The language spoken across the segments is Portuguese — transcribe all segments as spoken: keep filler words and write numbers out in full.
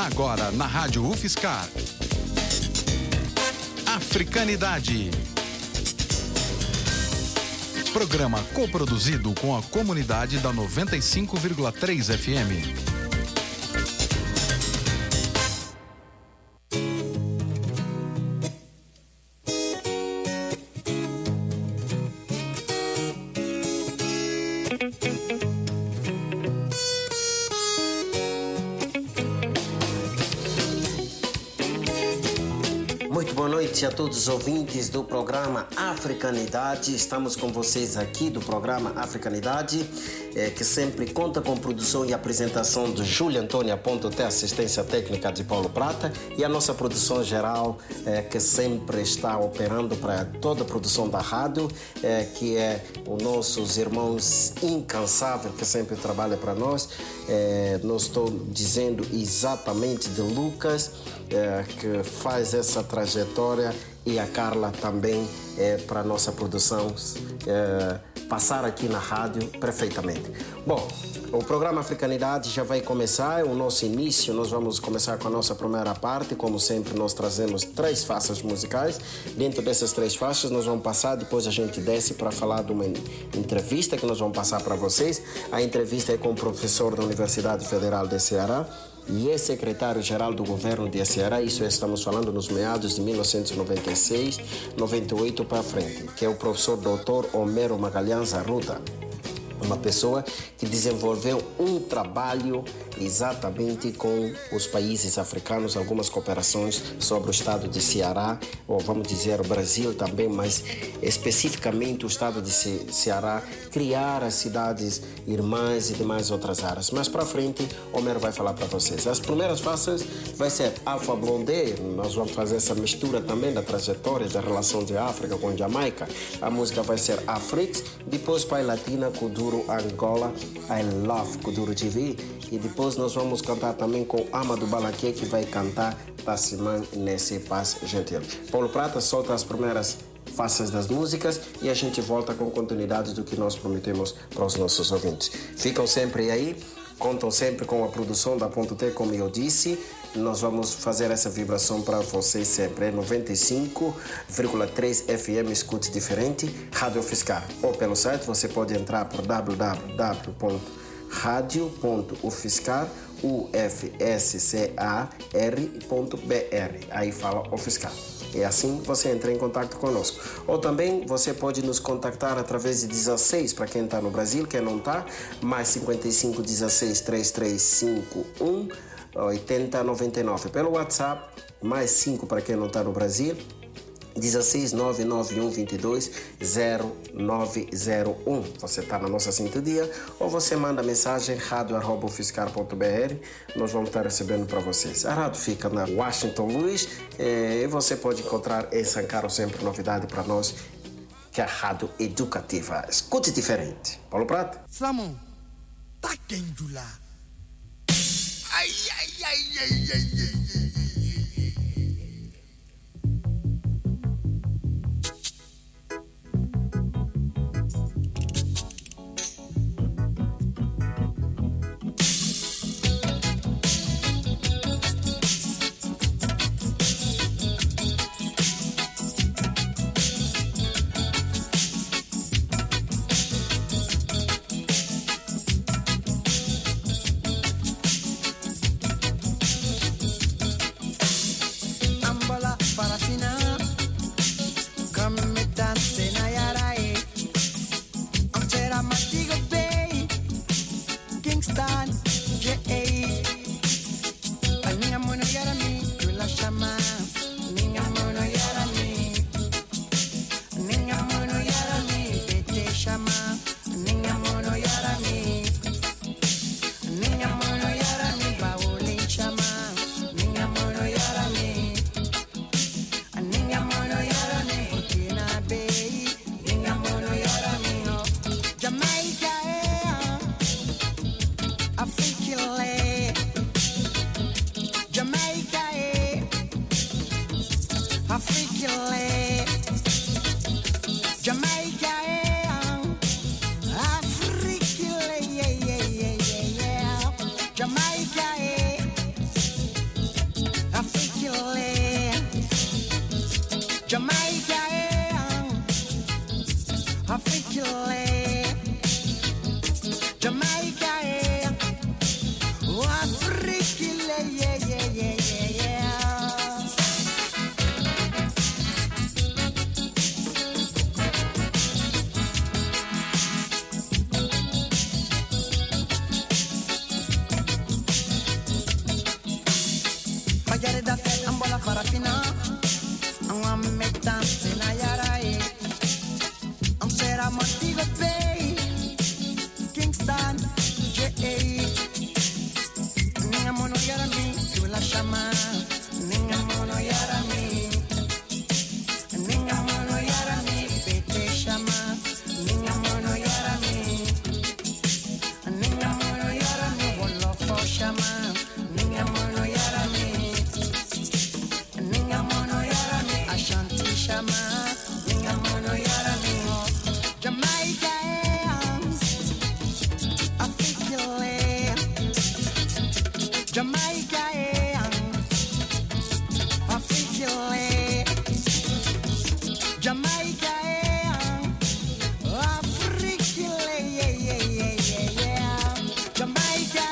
Agora na Rádio UFSCar. Africanidade. Programa coproduzido com a comunidade da noventa e cinco vírgula três F M. A todos os ouvintes do programa Africanidade. Estamos com vocês aqui do programa Africanidade, eh, que sempre conta com produção e apresentação de Júlia Antônia Ponto, até assistência técnica de Paulo Prata, e a nossa produção geral, eh, que sempre está operando para toda a produção da rádio, eh, que é os nossos irmãos incansáveis que sempre trabalham para nós. Eh, não estou dizendo exatamente de Lucas, eh, que faz essa trajetória, e a Carla também é para a nossa produção é, passar aqui na rádio perfeitamente. Bom, o programa Africanidade já vai começar, o nosso início. Nós vamos começar com a nossa primeira parte. Como sempre, nós trazemos três faixas musicais. Dentro dessas três faixas nós vamos passar, depois a gente desce para falar de uma entrevista que nós vamos passar para vocês. A entrevista é com o professor da Universidade Federal de Ceará e é secretário-geral do governo de Ceará. Isso estamos falando nos meados de mil novecentos e noventa e seis, noventa e oito para frente, que é o professor doutor Homero Magalhães Arruda, uma pessoa que desenvolveu um trabalho exatamente com os países africanos, algumas cooperações sobre o estado de Ceará, ou vamos dizer o Brasil também, mas especificamente o estado de Ce- Ceará, criar as cidades irmãs e demais outras áreas. Mas para frente, Homero vai falar para vocês. As primeiras faixas vai ser Alpha Blondy. Nós vamos fazer essa mistura também da trajetória da relação de África com Jamaica. A música vai ser Afrix, depois Pai Latina, Kuduro Angola, I Love Kuduro T V, e depois nós vamos cantar também com Amadou Balaké, que vai cantar Tassiman Nesse Paz Gentil. Paulo Prata solta as primeiras faixas das músicas e a gente volta com continuidade do que nós prometemos para os nossos ouvintes. Ficam sempre aí, contam sempre com a produção da Ponto T, como eu disse. Nós vamos fazer essa vibração para vocês sempre. É noventa e cinco vírgula três F M, escute diferente, Rádio UFSCar. Ou pelo site, você pode entrar por w w w ponto radio ponto ufscar ponto b r. Aí fala UFSCar. E assim você entra em contato conosco. Ou também você pode nos contactar através de dezesseis, para quem está no Brasil, quem não está, mais cinquenta e cinco, dezesseis, trinta e três, cinquenta e um, oitenta, noventa e nove. Pelo WhatsApp, mais cinco para quem não está no Brasil, dezesseis, nove nove um, vinte e dois, zero nove zero um. Você está na nossa sintonia, ou você manda mensagem rádio arroba ufscar ponto b r. Nós vamos estar recebendo para vocês. A rádio fica na Washington Luiz, e você pode encontrar em São Carlos sempre novidade para nós, que é a rádio educativa. Escute diferente. Paulo Prata. Samo, tá quente lá. Ai, ai, ai, ai, ai, ai, ai. mulher da fé, ambola farafina. Am metam sena yarai. Am sera motivo pay. Kingston, J A. Ninga mono yarami, tu la chama. Ninga mono yarami. Ninga mono yarami, bete chama. Ninga mono yarami. Ninga mono yarami, wolo fo chama. Ninga mono yarami. Ninga mono yarami, Ashanti chama. Ninga mono yarami, Jamaica Africa, Jamaica Africa, Jamaica Africa, yeah, yeah, yeah, yeah, yeah. Jamaica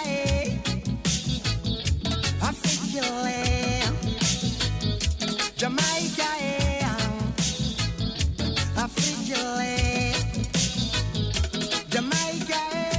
Africa, Jamaica Africa, Jamaica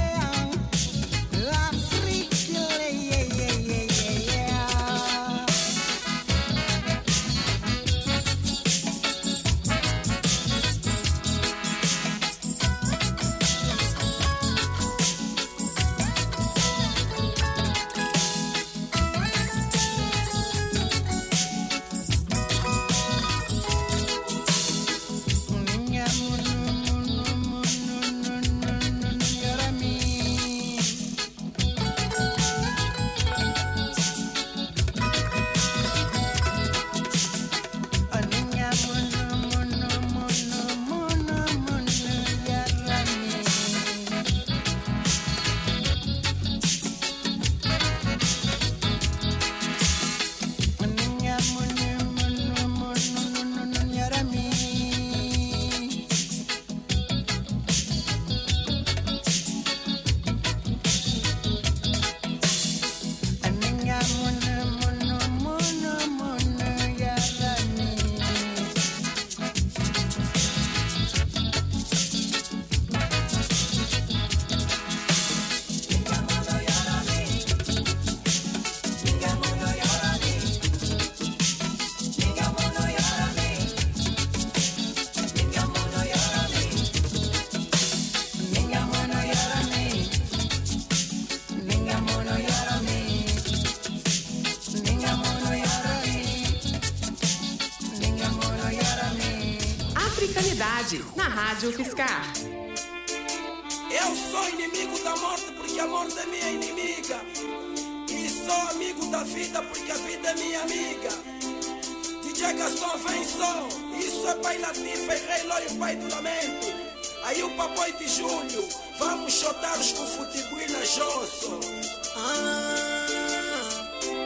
na Rádio Fiscar. Eu sou inimigo da morte porque a morte é minha inimiga. E sou amigo da vida porque a vida é minha amiga. D J Gaston vem só. Isso é pai Latifa e Rei Lóio, pai do lamento. Aí o papai de Júlio. Vamos chotar-os com futebol e na Josso. Ah,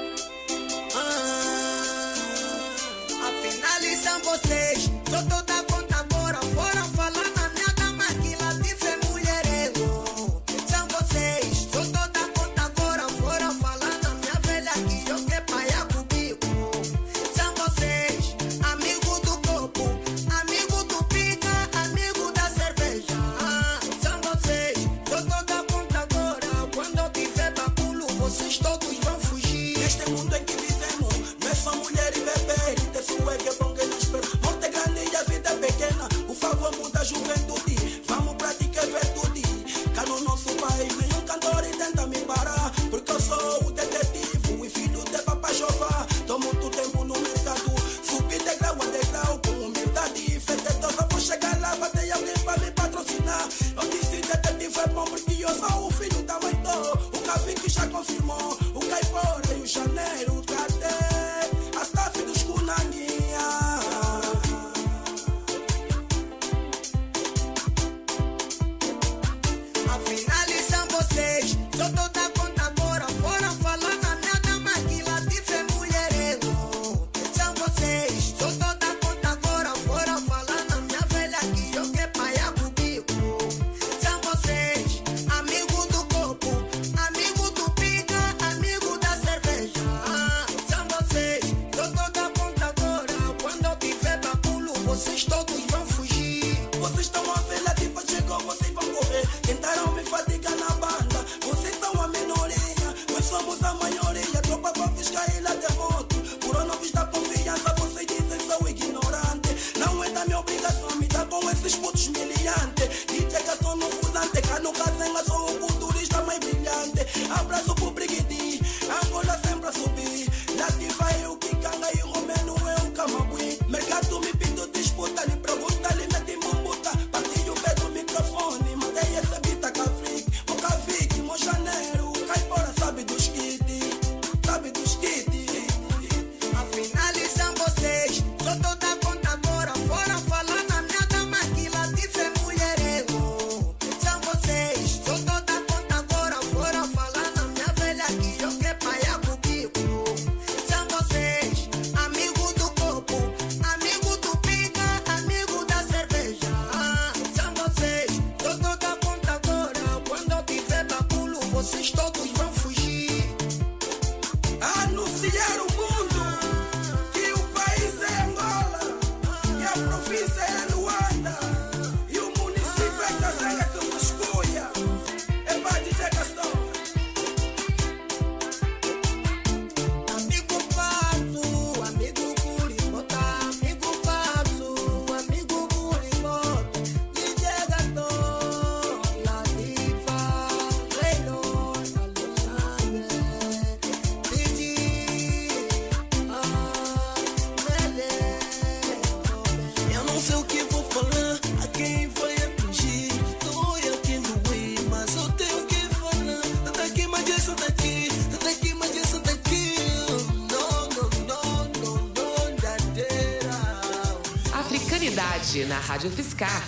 ah, afinal são vocês. Sou toda conta agora. Foram falar na minha dama que Latifa é mulherengo. São vocês. Sou toda conta agora. Foram falar na minha velha que eu que paia comigo. São vocês. Amigo do copo, amigo do pica, amigo da cerveja. Ah, são vocês. Sou toda conta agora. Quando eu tiver baculo, vocês todos vão fugir. Neste mundo em que vivemos, não é só mulher e bebê. Ter sua que é bom que não espera. Morte é grande e a vida é pequena. O favor muda a juventude. Vamos praticar virtude. Cá no nosso país, nenhum cantor tenta me parar. Porque eu sou o detetive e filho de Papai Jeová. Tô muito tempo no mercado. Subi degrau a degrau com humildade e fé detosa. Vou chegar lá, vai ter alguém pra me patrocinar. Eu disse detetive é bom porque eu sou o filho da mãe do. O Cavique já confirmou. O Caipora e o Janeiro, cadê? As taças dos Cunanguinha. Afinal são vocês. Sou toda conta agora. Foram falar na minha dama que Latifa é mulherengo. São vocês. Sou toda conta agora. Foram falar na minha velha que eu que paia comigo. São vocês. Amigo do copo, amigo do pica, amigo da cerveja. Ah, são vocês. Sou toda conta agora. Quando eu tiver baculo, vocês todos vão fugir. Vocês estão a ver, Latifa chegou, vocês vão correr. Tentaram me fatigar na banda. Vocês são a minoria, nós somos a maioria. Tropa pra fiscar e lá de moto. Africanidade na Rádio Fiscar.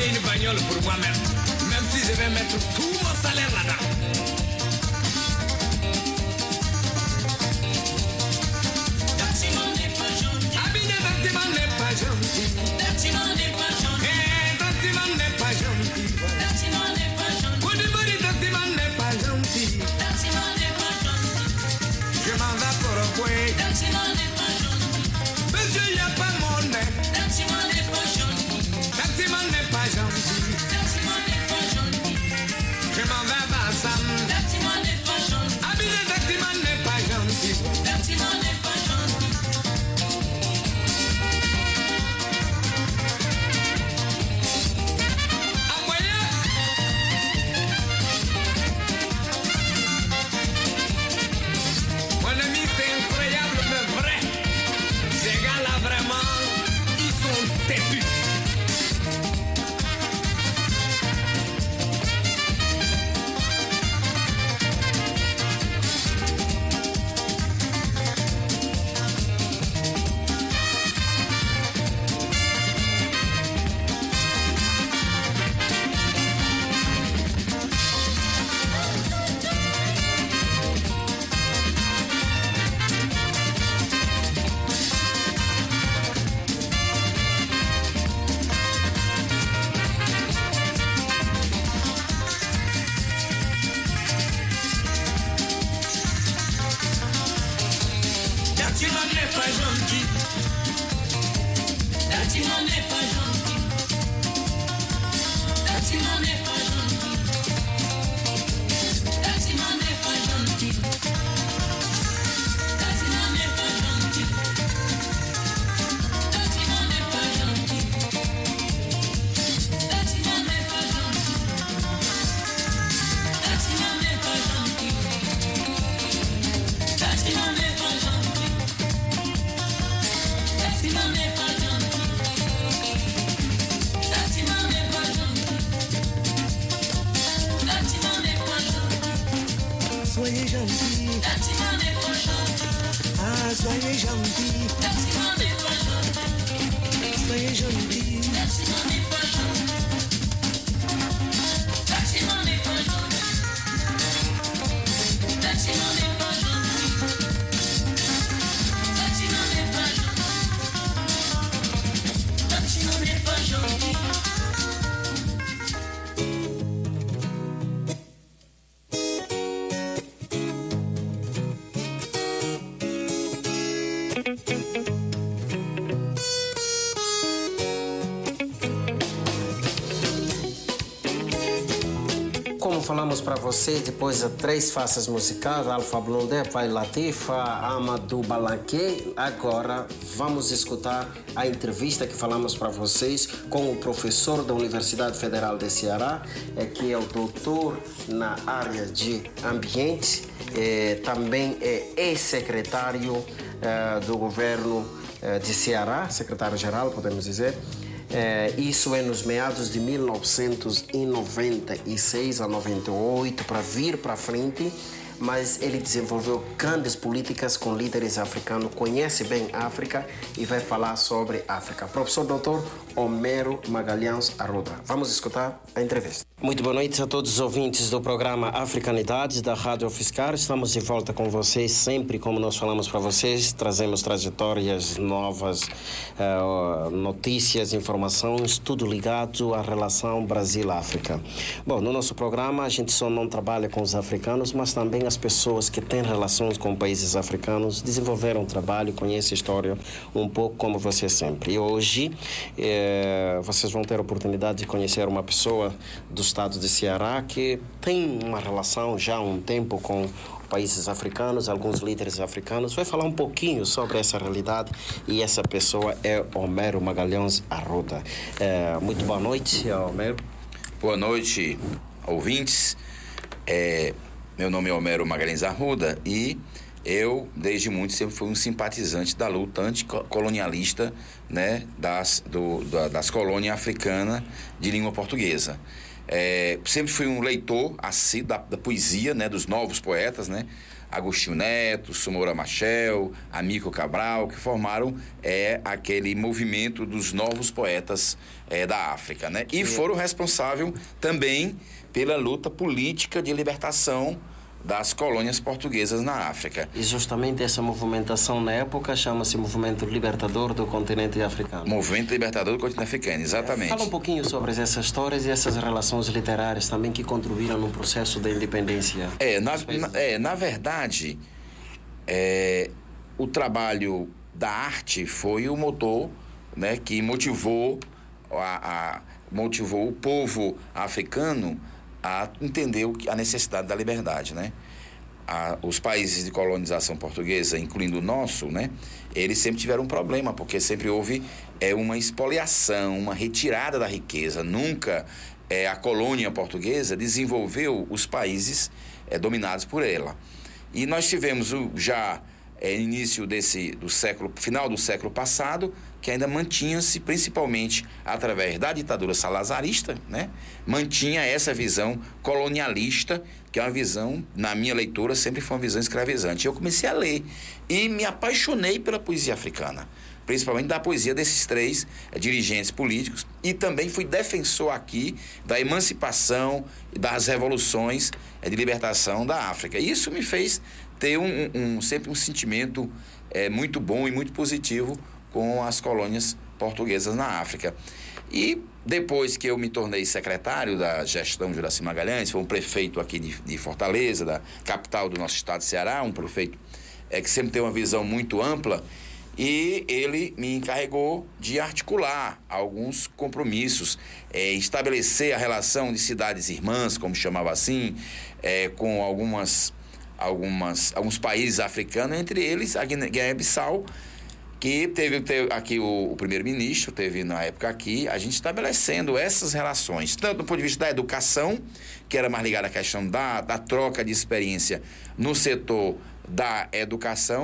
Pour moi-même, même si je vais mettre tout mon salaire là-dedans. gentil. Ah, soyez gentil. Soyez gentil. Como falamos para vocês, depois de três faixas musicais, Alpha Blondy, Pai Latifa, Amadou Balanque, agora vamos escutar a entrevista que falamos para vocês com o professor da Universidade Federal de Ceará, que é o doutor na área de ambiente, é, também é ex-secretário é, do governo é, de Ceará, secretário-geral, podemos dizer. É, isso é nos meados de mil novecentos e noventa e seis a noventa e oito, para vir para frente, mas ele desenvolveu grandes políticas com líderes africanos, conhece bem a África e vai falar sobre a África. Professor doutor Homero Magalhães Arruda. Vamos escutar a entrevista. Muito boa noite a todos os ouvintes do programa Africanidades da Rádio Fiscar. Estamos de volta com vocês, sempre como nós falamos para vocês, trazemos trajetórias novas, uh, notícias, informações, tudo ligado à relação Brasil-África. Bom, no nosso programa a gente só não trabalha com os africanos, mas também as pessoas que têm relações com países africanos, desenvolveram um trabalho, conhecem a história um pouco como você sempre. E hoje eh, vocês vão ter a oportunidade de conhecer uma pessoa do estado de Ceará que tem uma relação já há um tempo com países africanos, alguns líderes africanos. Vai falar um pouquinho sobre essa realidade e essa pessoa é Homero Magalhães Arruda. Eh, muito boa noite, Homero. Boa noite, ouvintes. É... Meu nome é Homero Magalhães Arruda e eu, desde muito, sempre fui um simpatizante da luta anticolonialista, né, das, do, da, das colônias africanas de língua portuguesa. É, sempre fui um leitor assíduo da, da poesia, né, dos novos poetas, né, Agostinho Neto, Soumora Machel, Amílcar Cabral, que formaram é, aquele movimento dos novos poetas é, da África, né, e foram responsáveis também pela luta política de libertação das colônias portuguesas na África. E justamente essa movimentação na época chama-se Movimento Libertador do Continente Africano. Movimento Libertador do Continente Africano, exatamente. Fala um pouquinho sobre essas histórias e essas relações literárias também que contribuíram no processo da independência. É, na, na, é, na verdade, é, o trabalho da arte foi o motor, né, que motivou, a, a, motivou o povo africano a entender a necessidade da liberdade, né? A, os países de colonização portuguesa, incluindo o nosso, né? Eles sempre tiveram um problema, porque sempre houve é, uma expoliação, uma retirada da riqueza. Nunca é, a colônia portuguesa desenvolveu os países é, dominados por ela. E nós tivemos o, já é, início desse, do século, final do século passado, que ainda mantinha-se, principalmente através da ditadura salazarista, né? Mantinha essa visão colonialista, que é uma visão, na minha leitura, sempre foi uma visão escravizante. Eu comecei a ler e me apaixonei pela poesia africana, principalmente da poesia desses três é, dirigentes políticos, e também fui defensor aqui da emancipação e das revoluções é, de libertação da África. Isso me fez ter um, um, sempre um sentimento é, muito bom e muito positivo com as colônias portuguesas na África. E depois que eu me tornei secretário da gestão Juraci Magalhães, foi um prefeito aqui de, de Fortaleza, da capital do nosso estado de Ceará, um prefeito é, que sempre tem uma visão muito ampla, e ele me encarregou de articular alguns compromissos, é, estabelecer a relação de cidades irmãs, como chamava assim, é, com algumas, algumas, alguns países africanos, entre eles a Guiné-Bissau, que teve, teve aqui o, o primeiro-ministro, teve na época aqui, a gente estabelecendo essas relações, tanto do ponto de vista da educação, que era mais ligada à questão da, da troca de experiência no setor da educação,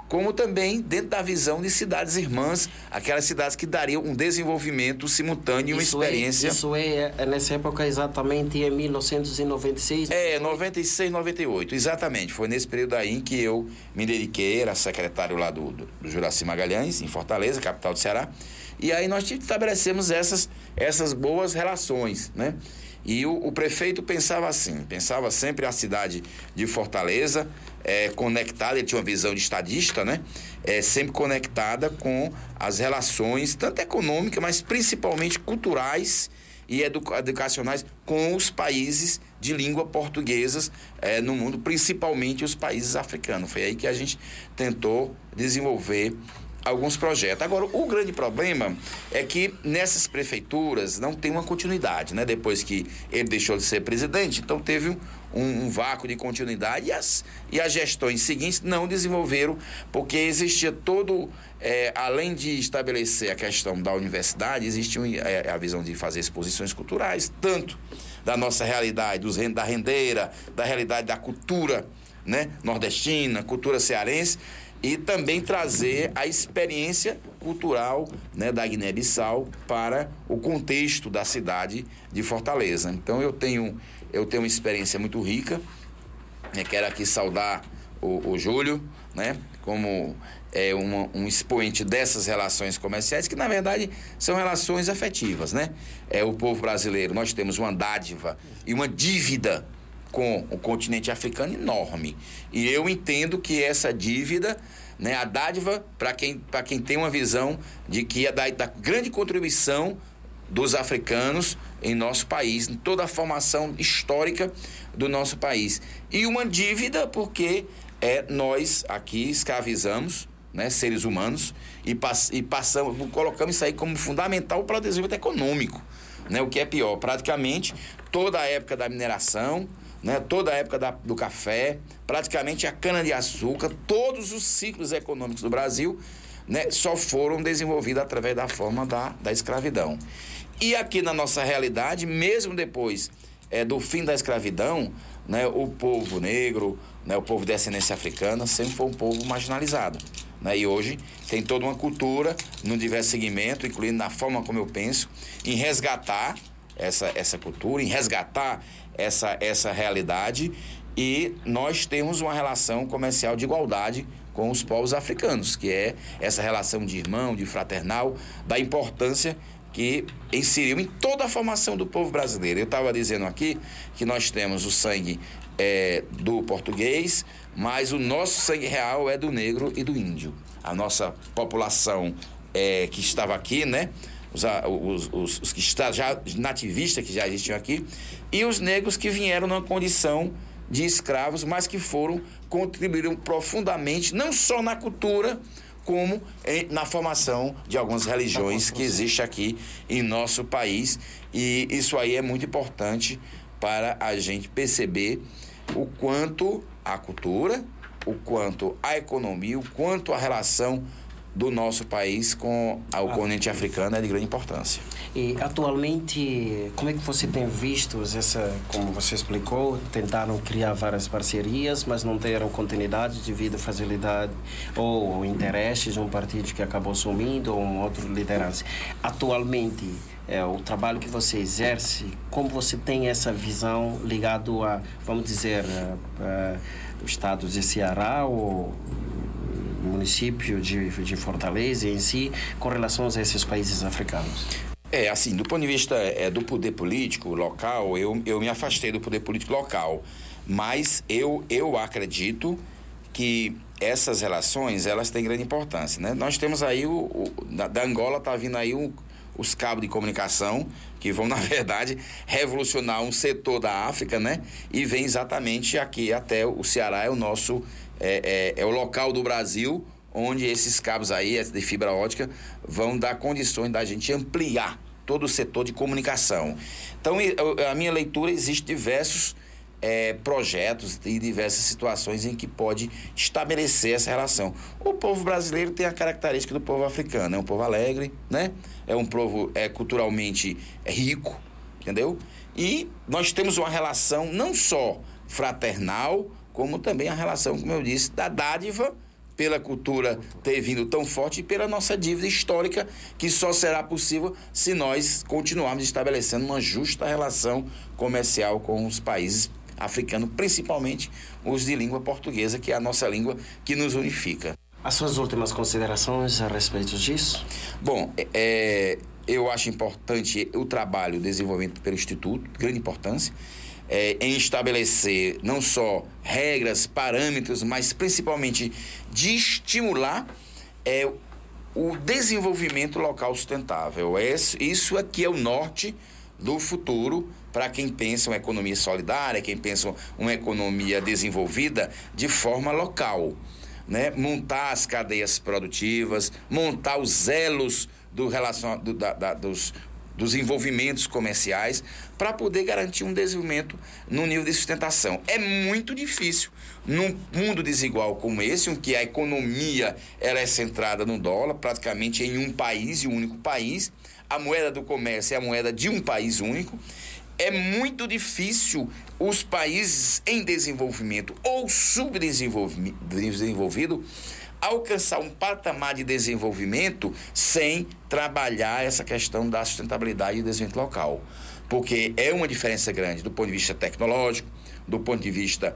como também dentro da visão de cidades irmãs, aquelas cidades que dariam um desenvolvimento simultâneo e uma Isso experiência... É, isso é, é nessa época exatamente em mil novecentos e noventa e seis? É, noventa e seis, noventa e oito, exatamente. Foi nesse período aí em que eu me dediquei, era secretário lá do, do, do Juraci Magalhães, em Fortaleza, capital do Ceará. E aí nós estabelecemos essas, essas boas relações, né? E o, o prefeito pensava assim, pensava sempre a cidade de Fortaleza é, conectada, ele tinha uma visão de estadista, né? É, sempre conectada com as relações, tanto econômicas, mas principalmente culturais e edu- educacionais com os países de língua portuguesas é, no mundo, principalmente os países africanos. Foi aí que a gente tentou desenvolver alguns projetos. Agora, o grande problema é que nessas prefeituras não tem uma continuidade, né? Depois que ele deixou de ser presidente, então teve um, um, um vácuo de continuidade e as, e as gestões seguintes não desenvolveram, porque existia todo, é, além de estabelecer a questão da universidade, existia é, a visão de fazer exposições culturais, tanto da nossa realidade, dos, da rendeira, da realidade da cultura, né? Nordestina, cultura cearense, e também trazer a experiência cultural, né, da Guiné-Bissau para o contexto da cidade de Fortaleza. Então eu tenho, eu tenho uma experiência muito rica, né, quero aqui saudar o, o Júlio, né, como é, uma, um expoente dessas relações comerciais, que na verdade são relações afetivas, né? É, o povo brasileiro, nós temos uma dádiva e uma dívida com o continente africano enorme. E eu entendo que essa dívida, né, a dádiva, para quem, para quem tem uma visão de que é da, da grande contribuição dos africanos em nosso país, em toda a formação histórica do nosso país. E uma dívida porque é, nós aqui escravizamos, né, seres humanos e, pass, e passamos, colocamos isso aí como fundamental para o desenvolvimento econômico, né, o que é pior. Praticamente toda a época da mineração, né, toda a época da, do café, praticamente a cana-de-açúcar, todos os ciclos econômicos do Brasil, né, só foram desenvolvidos através da forma da, da escravidão. E aqui na nossa realidade, mesmo depois é, do fim da escravidão, né, o povo negro, né, o povo de descendência africana sempre foi um povo marginalizado. Né, e hoje tem toda uma cultura, num diverso segmento, incluindo na forma como eu penso, em resgatar essa, essa cultura, em resgatar essa, essa realidade, e nós temos uma relação comercial de igualdade com os povos africanos, que é essa relação de irmão, de fraternal, da importância que inseriu em toda a formação do povo brasileiro. Eu estava dizendo aqui que nós temos o sangue é, do português, mas o nosso sangue real é do negro e do índio. A nossa população é, que estava aqui, né? Os, os, os, os que está, já nativistas que já existiam aqui, e os negros que vieram numa condição de escravos, mas que foram, contribuíram profundamente, não só na cultura, como em, na formação de algumas religiões que existem aqui em nosso país. E isso aí é muito importante para a gente perceber o quanto a cultura, o quanto a economia, o quanto a relação do nosso país com o continente africano é de grande importância. E atualmente, como é que você tem visto essa, como você explicou, tentaram criar várias parcerias, mas não deram continuidade devido à facilidade ou interesses de um partido que acabou sumindo ou um outro liderança. Atualmente, é, o trabalho que você exerce, como você tem essa visão ligado a, vamos dizer, a, a, o estado de Ceará ou município de, de Fortaleza em si, com relação a esses países africanos? É, assim, do ponto de vista é, do poder político local, eu, eu me afastei do poder político local, mas eu, eu acredito que essas relações, elas têm grande importância, né? Nós temos aí, o, o da, da Angola está vindo aí o, os cabos de comunicação, que vão, na verdade, revolucionar um setor da África, né? E vem exatamente aqui até o Ceará, é o nosso... É, é, é o local do Brasil onde esses cabos aí de fibra ótica vão dar condições da gente ampliar todo o setor de comunicação. Então, a minha leitura, existe diversos é, projetos e diversas situações em que pode estabelecer essa relação. O povo brasileiro tem a característica do povo africano, é um povo alegre, né? É um povo é, culturalmente rico, entendeu? E nós temos uma relação não só fraternal, como também a relação, como eu disse, da dádiva pela cultura ter vindo tão forte e pela nossa dívida histórica, que só será possível se nós continuarmos estabelecendo uma justa relação comercial com os países africanos, principalmente os de língua portuguesa, que é a nossa língua que nos unifica. As suas últimas considerações a respeito disso? Bom, é, eu acho importante o trabalho desenvolvido pelo Instituto, grande importância, é, em estabelecer não só regras, parâmetros, mas principalmente de estimular é, o desenvolvimento local sustentável. É, isso aqui é o norte do futuro para quem pensa uma economia solidária, quem pensa uma economia desenvolvida de forma local, né? Montar as cadeias produtivas, montar os elos do relacion... do, da, da, dos, dos envolvimentos comerciais para poder garantir um desenvolvimento no nível de sustentação. É muito difícil num mundo desigual como esse, em que a economia ela é centrada no dólar, praticamente em um país e um único país. A moeda do comércio é a moeda de um país único. É muito difícil os países em desenvolvimento ou subdesenvolvido alcançar um patamar de desenvolvimento sem trabalhar essa questão da sustentabilidade e desenvolvimento local. Porque é uma diferença grande do ponto de vista tecnológico, do ponto de vista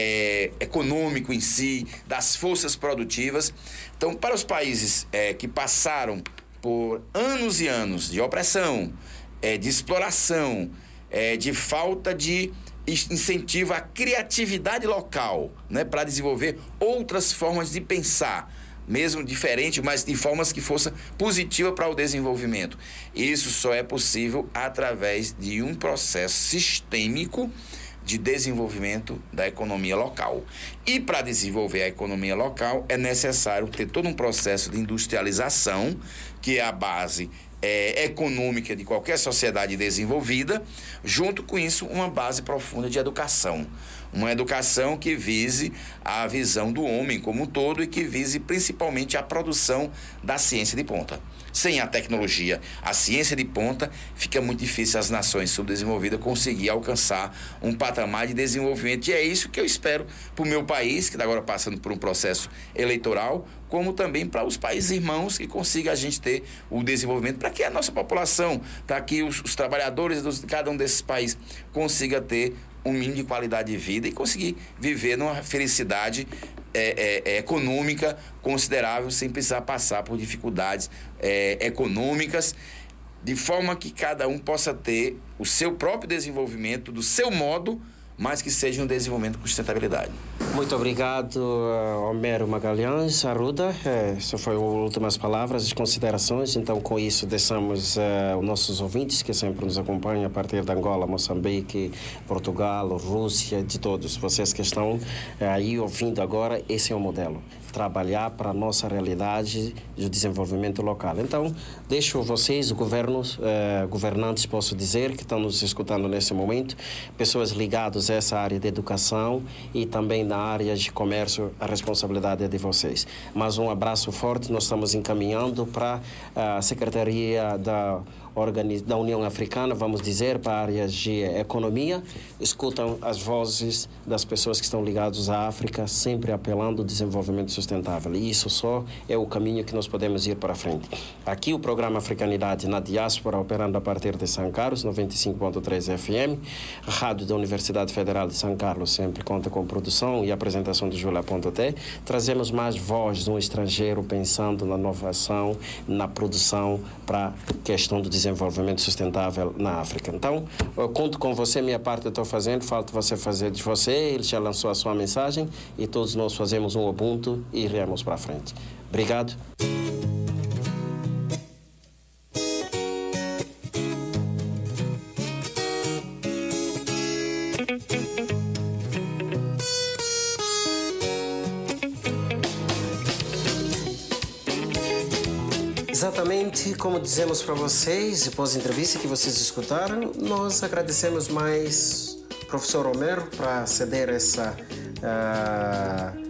é, econômico em si, das forças produtivas. Então, para os países é, que passaram por anos e anos de opressão, é, de exploração, é, de falta de incentivo à criatividade local, né, para desenvolver outras formas de pensar, mesmo diferente, mas de formas que fossem positivas para o desenvolvimento. Isso só é possível através de um processo sistêmico de desenvolvimento da economia local. E para desenvolver a economia local é necessário ter todo um processo de industrialização, que é a base é, econômica de qualquer sociedade desenvolvida, junto com isso uma base profunda de educação. Uma educação que vise a visão do homem como um todo e que vise principalmente a produção da ciência de ponta. Sem a tecnologia, a ciência de ponta, fica muito difícil as nações subdesenvolvidas conseguir alcançar um patamar de desenvolvimento. E é isso que eu espero para o meu país, que está agora passando por um processo eleitoral, como também para os países irmãos, que consiga a gente ter o desenvolvimento, para que a nossa população, para que os, os trabalhadores de cada um desses países consiga ter um mínimo de qualidade de vida e conseguir viver numa felicidade é, é, econômica considerável, sem precisar passar por dificuldades é, econômicas, de forma que cada um possa ter o seu próprio desenvolvimento do seu modo, mas que seja um desenvolvimento com sustentabilidade. Muito obrigado, Homero Magalhães Arruda. Essas foram as últimas palavras e considerações. Então, com isso, deixamos uh, os nossos ouvintes, que sempre nos acompanham a partir de Angola, Moçambique, Portugal, Rússia, de todos. Vocês que estão uh, aí ouvindo agora, esse é o modelo. Trabalhar para a nossa realidade de desenvolvimento local. Então, deixo vocês, governos, eh, governantes, posso dizer, que estão nos escutando nesse momento, pessoas ligadas a essa área de educação e também na área de comércio, a responsabilidade é de vocês. Mas um abraço forte, nós estamos encaminhando para a Secretaria da da União Africana, vamos dizer, para áreas de economia, escutam as vozes das pessoas que estão ligadas à África, sempre apelando ao desenvolvimento sustentável. E isso só é o caminho que nós podemos ir para frente. Aqui o programa Africanidade na Diáspora, operando a partir de São Carlos, noventa e cinco ponto três F M. A rádio da Universidade Federal de São Carlos sempre conta com produção e apresentação de Julia Ponto T. Trazemos mais voz de um estrangeiro pensando na inovação, na produção para a questão do desenvolvimento sustentável na África. Então, eu conto com você, minha parte eu estou fazendo, falta você fazer de você, ele já lançou a sua mensagem e todos nós fazemos um Ubuntu e iremos para frente. Obrigado. Exatamente como dizemos para vocês, depois da entrevista que vocês escutaram, nós agradecemos mais ao professor Homero para ceder essa uh,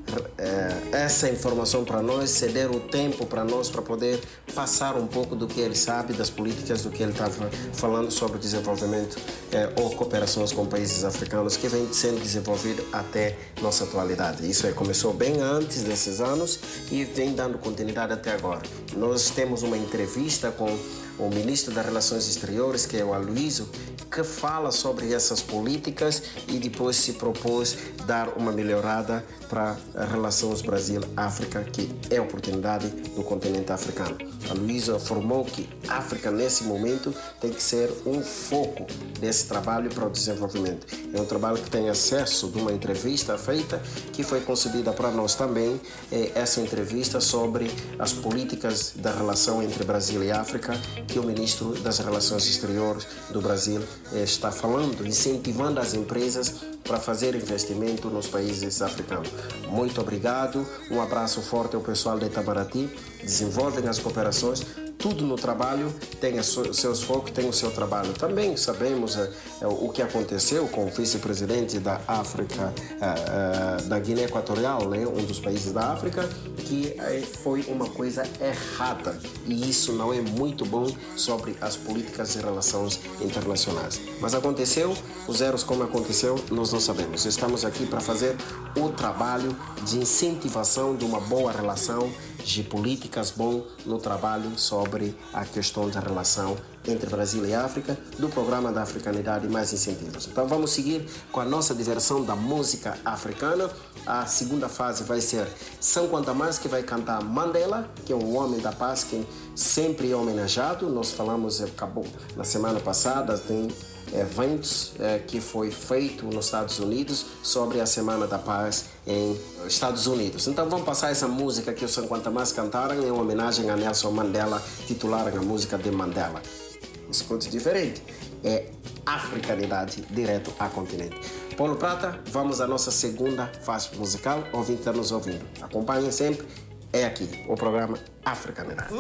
essa informação para nós, ceder o tempo para nós, para poder passar um pouco do que ele sabe, das políticas, do que ele estava falando sobre desenvolvimento eh, ou cooperações com países africanos que vem sendo desenvolvido até nossa atualidade. Isso aí começou bem antes desses anos e vem dando continuidade até agora. Nós temos uma entrevista com o ministro das Relações Exteriores, que é o Aloysio, que fala sobre essas políticas e depois se propôs dar uma melhorada para as relações Brasil-África, que é a oportunidade do continente africano. Aloysio afirmou que a África, nesse momento, tem que ser um foco desse trabalho para o desenvolvimento. É um trabalho que tem acesso de uma entrevista feita, que foi concedida para nós também, é, essa entrevista sobre as políticas da relação entre Brasil e África, que o ministro das Relações Exteriores do Brasil eh, está falando, incentivando as empresas para fazer investimento nos países africanos. Muito obrigado, um abraço forte ao pessoal de Itamaraty, desenvolvem as cooperações, tudo no trabalho tem os seus focos, tem o seu trabalho. Também sabemos eh, o que aconteceu com o vice-presidente da África, eh, eh, da Guiné Equatorial, né, um dos países da África, que eh, foi uma coisa errada. E isso não é muito bom sobre as políticas de relações internacionais. Mas aconteceu, os erros como aconteceu, nós não sabemos. Estamos aqui para fazer o trabalho de incentivação de uma boa relação, de políticas bom no trabalho sobre a questão da relação entre Brasil e África, do programa da Africanidade e mais incentivos. Então vamos seguir com a nossa diversão da música africana. A segunda fase vai ser São Quantamás, que vai cantar Mandela, que é um homem da paz que sempre é homenageado. Nós falamos, acabou na semana passada, tem eventos eh, que foi feito nos Estados Unidos sobre a Semana da Paz em Estados Unidos. Então vamos passar essa música que os São Quantamás cantaram em homenagem a Nelson Mandela, titularam a música de Mandela. Escute diferente, é africanidade direto ao continente. Paulo Prata, vamos à nossa segunda fase musical, ouvinte está nos ouvindo. Acompanhem sempre, é aqui o programa Africanidade.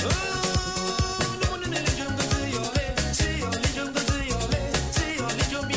Oh,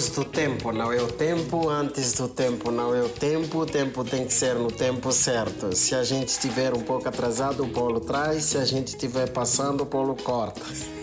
Depois do tempo não é o tempo, antes do tempo não é o tempo, o tempo tem que ser no tempo certo. Se a gente estiver um pouco atrasado, o Paulo traz, se a gente estiver passando, o Paulo corta.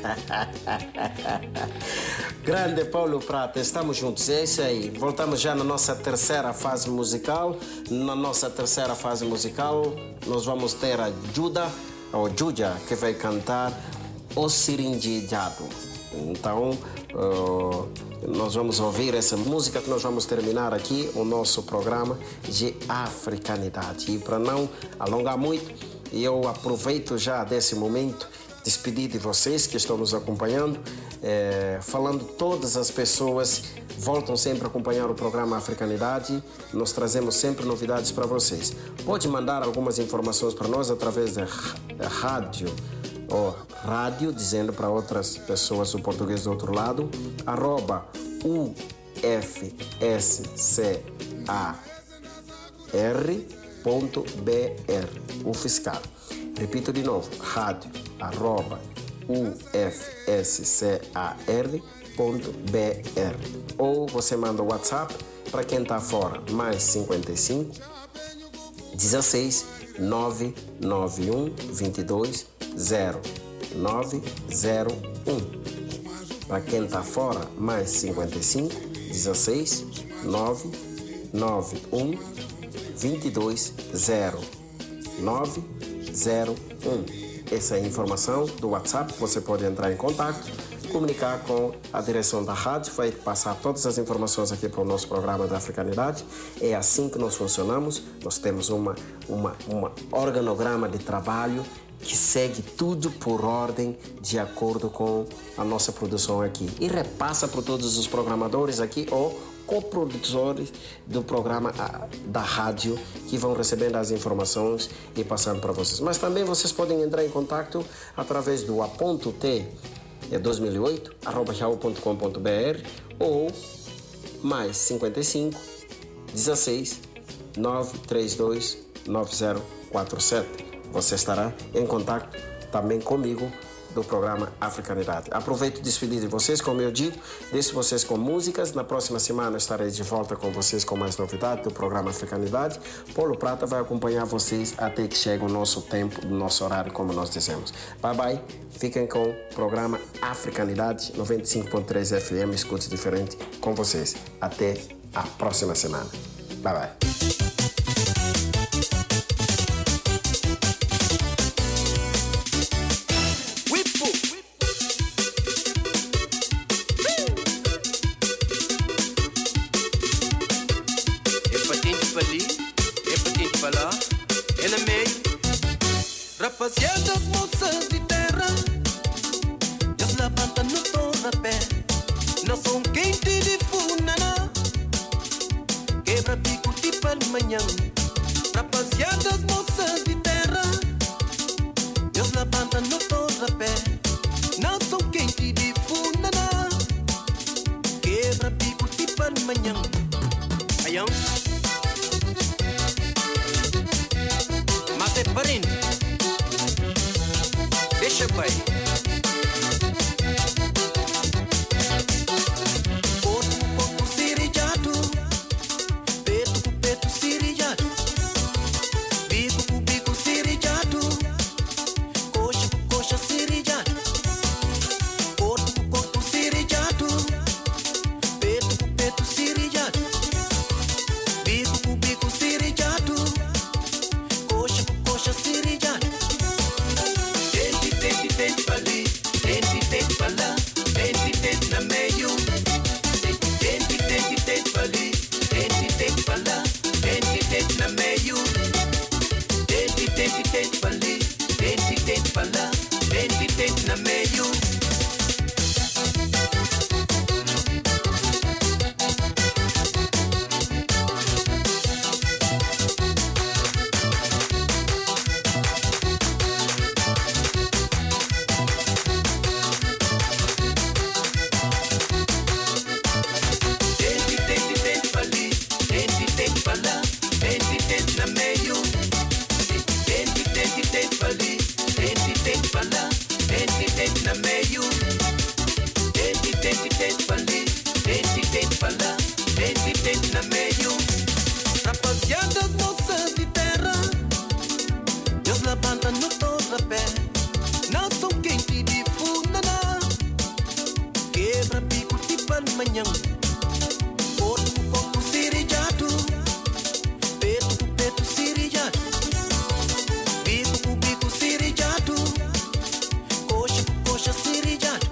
Grande Paulo Prata, estamos juntos, é isso aí. Voltamos já na nossa terceira fase musical. Na nossa terceira fase musical, nós vamos ter a Juda, ou Juja, que vai cantar O Sirinjijado. Então, uh, nós vamos ouvir essa música que nós vamos terminar aqui o nosso programa de africanidade. E para não alongar muito, eu aproveito já desse momento, despedir de vocês que estão nos acompanhando, é, falando todas as pessoas voltam sempre a acompanhar o programa Africanidade. Nós trazemos sempre novidades para vocês. Pode mandar algumas informações para nós através da rádio, ou rádio, dizendo para outras pessoas o português do outro lado, arroba U F S C A R ponto B R, o fiscal. Repito de novo, rádio, arroba U F S C A R ponto B R. Ou você manda o WhatsApp para quem está fora, mais cinquenta e cinco, dezesseis, nove nove um, vinte e dois, zero nove zero um. Para quem está fora, mais cinquenta e cinco, dezesseis, nove nove um, vinte e dois, zero nove zero um. Essa é a informação do WhatsApp. Você pode entrar em contato, comunicar com a direção da rádio, vai passar todas as informações aqui para o nosso programa da Africanidade. É assim que nós funcionamos. Nós temos uma, uma, uma organograma de trabalho que segue tudo por ordem, de acordo com a nossa produção aqui. E repassa para todos os programadores aqui, ou coprodutores do programa da rádio, que vão recebendo as informações e passando para vocês. Mas também vocês podem entrar em contato através do A.T, é dois mil e oito, arroba yahoo ponto com ponto b r, ou mais cinquenta e cinco, dezesseis, nove três dois, nove zero quatro sete. Você estará em contato também comigo do programa Africanidade. Aproveito e despedir de vocês, como eu digo, deixo vocês com músicas. Na próxima semana estarei de volta com vocês com mais novidades do programa Africanidade. Paulo Prata vai acompanhar vocês até que chegue o nosso tempo, o nosso horário, como nós dizemos. Bye bye, fiquem com o programa Africanidade noventa e cinco ponto três F M, escute diferente com vocês. Até a próxima semana. Bye bye. Rapaziada, as moças de terra, Deus levanta no torrapé. Não são quente de funaná, quebra bico de palmanhã. Rapaziada, as moças de terra, Deus levanta no torrapé. Não são quente de funaná, quebra bico de palmanhã. Aião, mas é parente. Deixa pai. Corpo com corpo cirijado, peito com peito cirijado, bico com bico cirijado, coxa com coxa cirijado. Corpo com corpo cirijado, peito com peito cirijado, bico com bico cirijado, coxa com coxa cirijado. Tente pra ali, tente, tente pra lá, tente, tente na meio. Tente, tente, tente pra ali, tente, tente pra lá, tente, tente na meio. Tente, tente, tente pra ali, tente, tente pra lá, tente, tente na meio. banda no torrapé. Não sou quente de funaná. Quebra bico tipo manhã. Corpo com o cirijado. Peto com peto cirijado. Bico com bico cirijado. Coxa com coxa cirijado.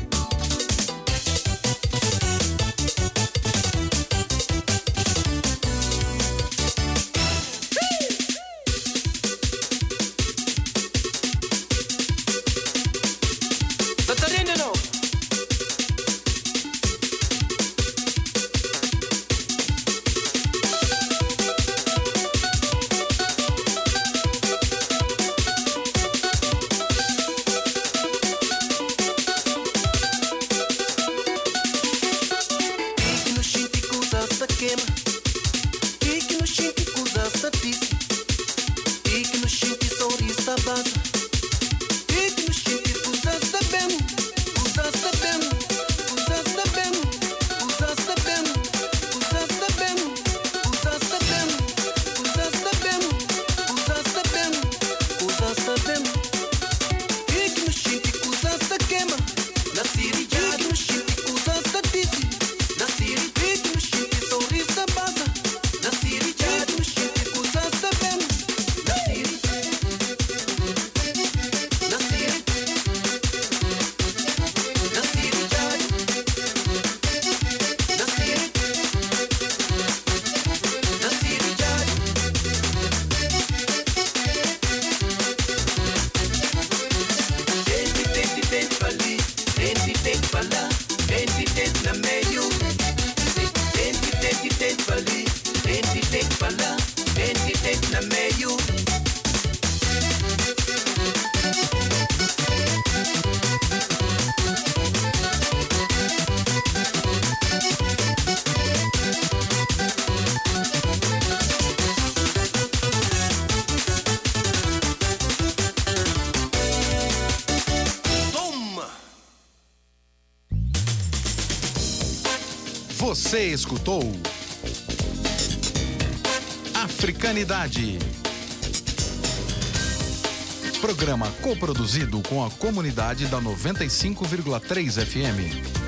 Você escutou Africanidade. Programa coproduzido com a comunidade da noventa e cinco vírgula três F M.